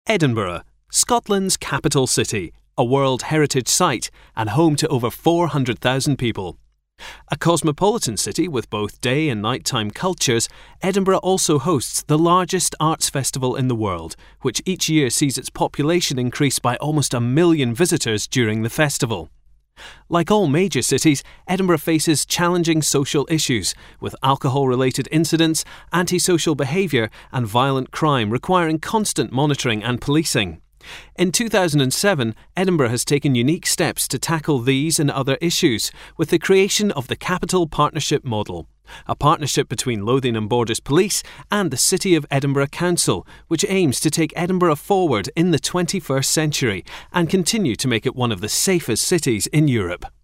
Edinburgh, Scotland's capital city, a World Heritage Site and home to over 400,000 people. A cosmopolitan city with both day and nighttime cultures, Edinburgh also hosts the largest arts festival in the world, which each year sees its population increase by almost 1 million visitors during the festival. Like all major cities, Edinburgh faces challenging social issues, with alcohol-related incidents, antisocial behaviour and violent crime requiring constant monitoring and policing. In 2007, Edinburgh has taken unique steps to tackle these and other issues with the creation of the Capital Partnership Model, a partnership between Lothian Borders Police and the City of Edinburgh Council, which aims to take Edinburgh forward in the 21st century and continue to make it one of the safest cities in Europe.